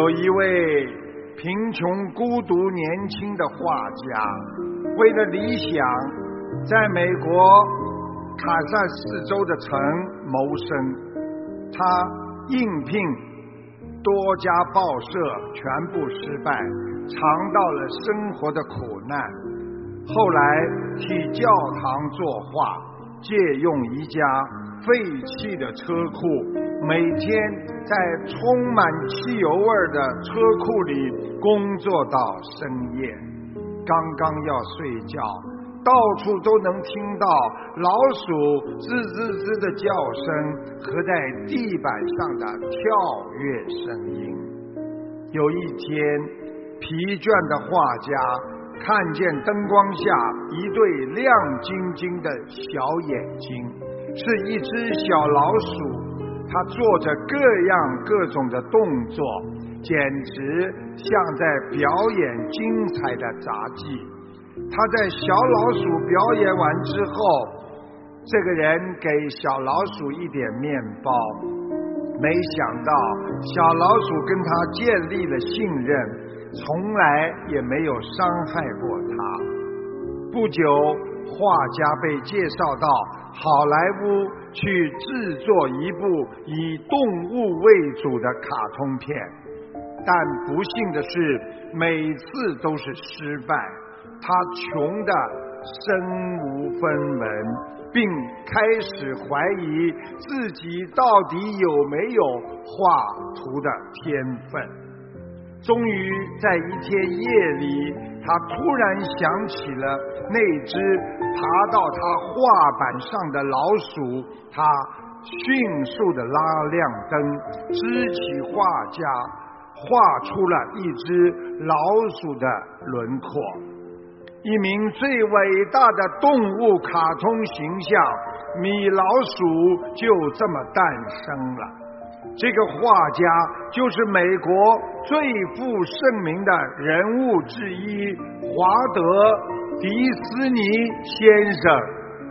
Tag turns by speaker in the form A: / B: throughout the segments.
A: 有一位贫穷孤独年轻的画家，为了理想在美国卡萨斯州的城谋生，他应聘多家报社，全部失败，尝到了生活的苦难。后来替教堂作画，借用一家废弃的车库，每天在充满汽油味的车库里工作到深夜。刚刚要睡觉，到处都能听到老鼠吱吱吱的叫声和在地板上的跳跃声音。有一天，疲倦的画家看见灯光下一对亮晶晶的小眼睛，是一只小老鼠，它做着各样各种的动作，简直像在表演精彩的杂技。他在小老鼠表演完之后，这个人给小老鼠一点面包，没想到小老鼠跟他建立了信任，从来也没有伤害过他。不久，画家被介绍到好莱坞去制作一部以动物为主的卡通片，但不幸的是每次都是失败，他穷得身无分文，并开始怀疑自己到底有没有画图的天分。终于在一天夜里，他突然想起了那只爬到他画板上的老鼠，他迅速地拉亮灯，支起画架，画出了一只老鼠的轮廓。一名最伟大的动物卡通形象米老鼠就这么诞生了。这个画家就是美国最负盛名的人物之一华德·迪斯尼先生。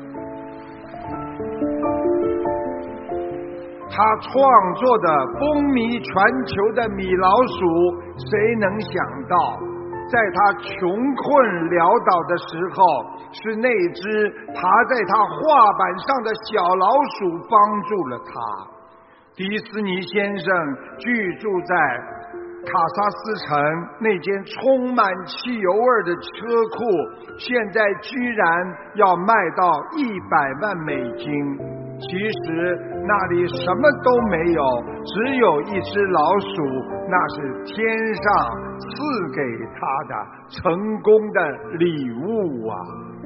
A: 他创作的风靡全球的米老鼠，谁能想到在他穷困潦倒的时候，是那只爬在他画板上的小老鼠帮助了他。迪斯尼先生居住在卡萨斯城那间充满汽油味的车库，现在居然要卖到100万美金。其实那里什么都没有，只有一只老鼠，那是天上赐给他的成功的礼物啊！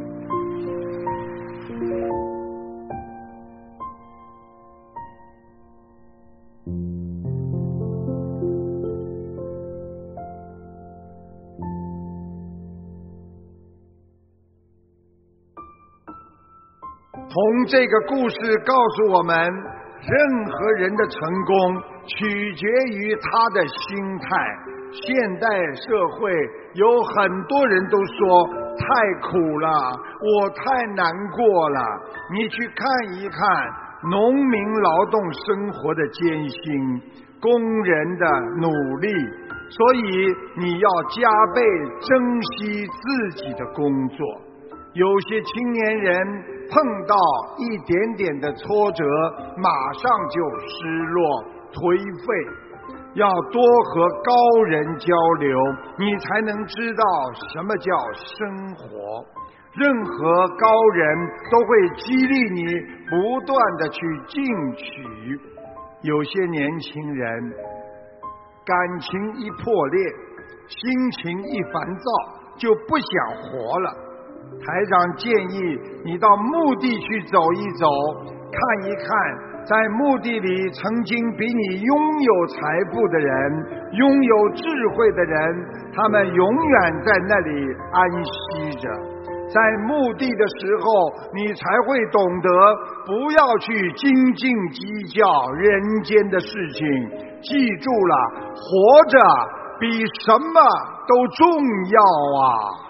A: 从这个故事告诉我们，任何人的成功取决于他的心态。现代社会有很多人都说太苦了，我太难过了。你去看一看农民劳动生活的艰辛，工人的努力，所以你要加倍珍惜自己的工作。有些青年人碰到一点点的挫折，马上就失落颓废，要多和高人交流，你才能知道什么叫生活。任何高人都会激励你不断地去进取。有些年轻人感情一破裂，心情一烦躁，就不想活了。台长建议你到墓地去走一走，看一看在墓地里曾经比你拥有财富的人，拥有智慧的人，他们永远在那里安息着。在墓地的时候，你才会懂得不要去斤斤计较人间的事情，记住了，活着比什么都重要啊！